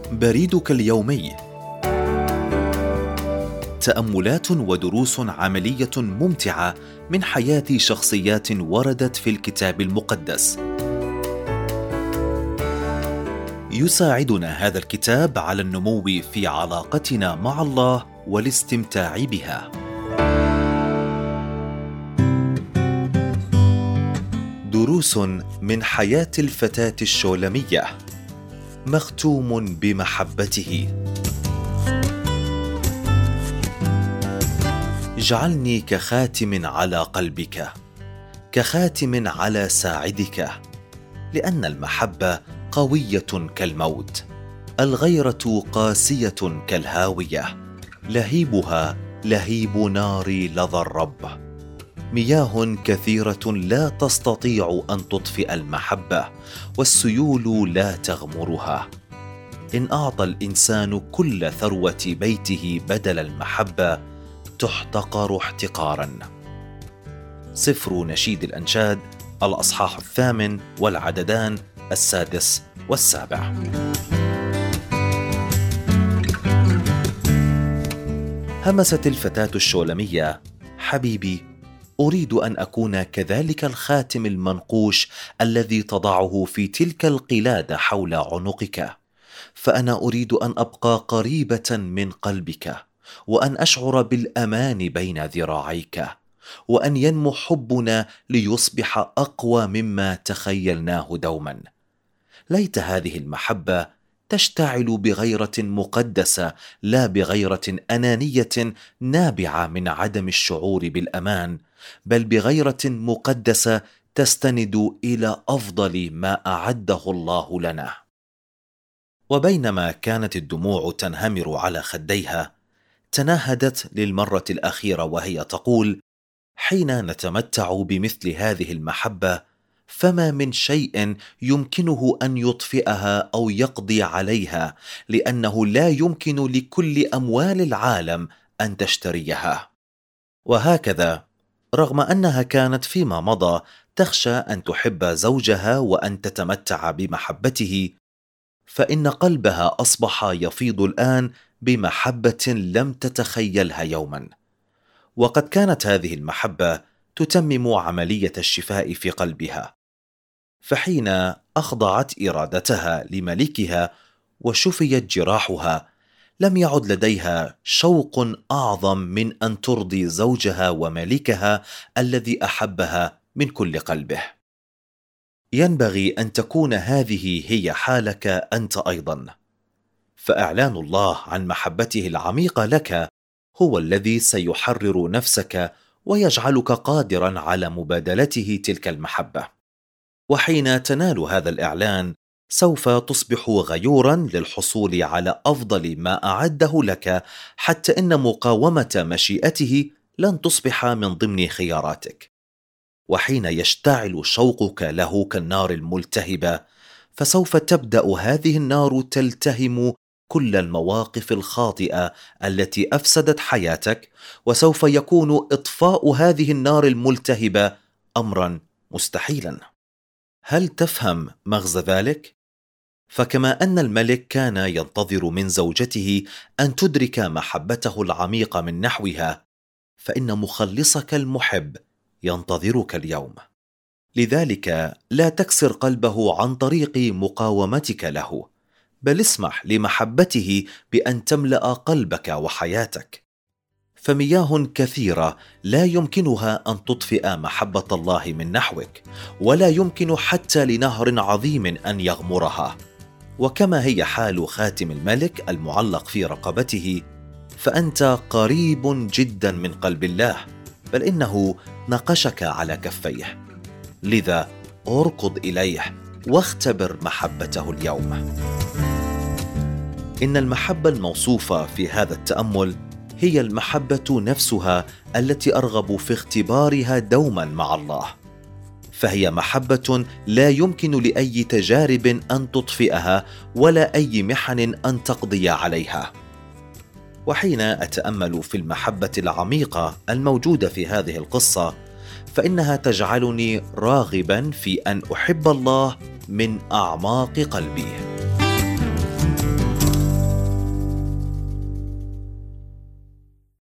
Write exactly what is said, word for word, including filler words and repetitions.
بريدك اليومي، تأملات ودروس عملية ممتعة من حياة شخصيات وردت في الكتاب المقدس. يساعدنا هذا الكتاب على النمو في علاقتنا مع الله والاستمتاع بها. دروس من حياة الفتاة الشولمية، مختوم بمحبته. اجعلني كخاتم على قلبك، كخاتم على ساعدك، لأن المحبة قوية كالموت، الغيرة قاسية كالهاوية، لهيبها لهيب نار لظى الرب. مياه كثيرة لا تستطيع أن تطفئ المحبة، والسيول لا تغمرها. إن أعطى الإنسان كل ثروة بيته بدل المحبة، تحتقر احتقارا. سفر نشيد الأنشاد، الأصحاح الثامن والعددان السادس والسابع. همست الفتاة الشولمية: حبيبي، أريد أن أكون كذلك الخاتم المنقوش الذي تضعه في تلك القلادة حول عنقك، فأنا أريد أن أبقى قريبة من قلبك، وأن أشعر بالأمان بين ذراعيك، وأن ينمو حبنا ليصبح أقوى مما تخيلناه دوما. ليت هذه المحبة تشتعل بغيرة مقدسة، لا بغيرة أنانية نابعة من عدم الشعور بالأمان، بل بغيرة مقدسة تستند إلى أفضل ما أعده الله لنا. وبينما كانت الدموع تنهمر على خديها، تنهدت للمرة الأخيرة وهي تقول: حين نتمتع بمثل هذه المحبة، فما من شيء يمكنه أن يطفئها أو يقضي عليها، لأنه لا يمكن لكل أموال العالم أن تشتريها. وهكذا، رغم أنها كانت فيما مضى تخشى أن تحب زوجها وأن تتمتع بمحبته، فإن قلبها أصبح يفيض الآن بمحبة لم تتخيلها يوما. وقد كانت هذه المحبة تتمم عملية الشفاء في قلبها، فحين أخضعت إرادتها لملكها وشفيت جراحها، لم يعد لديها شوق أعظم من أن ترضي زوجها وملكها الذي أحبها من كل قلبه. ينبغي أن تكون هذه هي حالك أنت أيضا، فإعلان الله عن محبته العميقة لك هو الذي سيحرر نفسك ويجعلك قادرا على مبادلته تلك المحبة. وحين تنال هذا الإعلان، سوف تصبح غيورا للحصول على أفضل ما أعده لك، حتى إن مقاومة مشيئته لن تصبح من ضمن خياراتك. وحين يشتعل شوقك له كالنار الملتهبة، فسوف تبدأ هذه النار تلتهم كل المواقف الخاطئة التي أفسدت حياتك، وسوف يكون إطفاء هذه النار الملتهبة أمرا مستحيلا. هل تفهم مغزى ذلك؟ فكما أن الملك كان ينتظر من زوجته أن تدرك محبته العميقة من نحوها، فإن مخلصك المحب ينتظرك اليوم. لذلك لا تكسر قلبه عن طريق مقاومتك له، بل اسمح لمحبته بأن تملأ قلبك وحياتك. فمياه كثيرة لا يمكنها أن تطفئ محبة الله من نحوك، ولا يمكن حتى لنهر عظيم أن يغمرها. وكما هي حال خاتم الملك المعلق في رقبته، فأنت قريب جدا من قلب الله، بل إنه نقشك على كفيه. لذا اركض إليه واختبر محبته اليوم. إن المحبة الموصوفة في هذا التأمل هي المحبة نفسها التي أرغب في اختبارها دوما مع الله، فهي محبة لا يمكن لأي تجارب أن تطفئها، ولا أي محن أن تقضي عليها. وحين أتأمل في المحبة العميقة الموجودة في هذه القصة، فإنها تجعلني راغبا في أن أحب الله من أعماق قلبي.